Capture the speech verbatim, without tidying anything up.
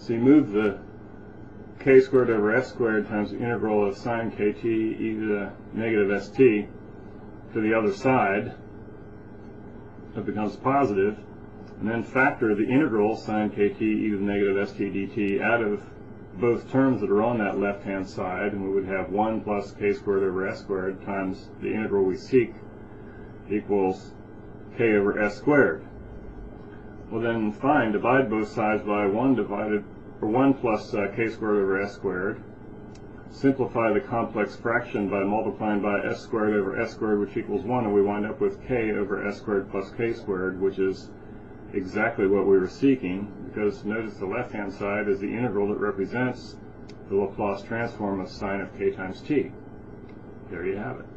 So you move the k squared over s squared times the integral of sine kt e to the negative st to the other side. It becomes positive, and then factor the integral sine kt e to the negative st dt out of both terms that are on that left-hand side, and we would have one plus k squared over s squared times the integral we seek equals k over s squared. Well, then fine, divide both sides by one divided or one plus uh, k squared over s squared. Simplify the complex fraction by multiplying by s squared over s squared, which equals one, and we wind up with k over s squared plus k squared, which is exactly what we were seeking, because notice the left-hand side is the integral that represents the Laplace transform of sine of k times t. There you have it.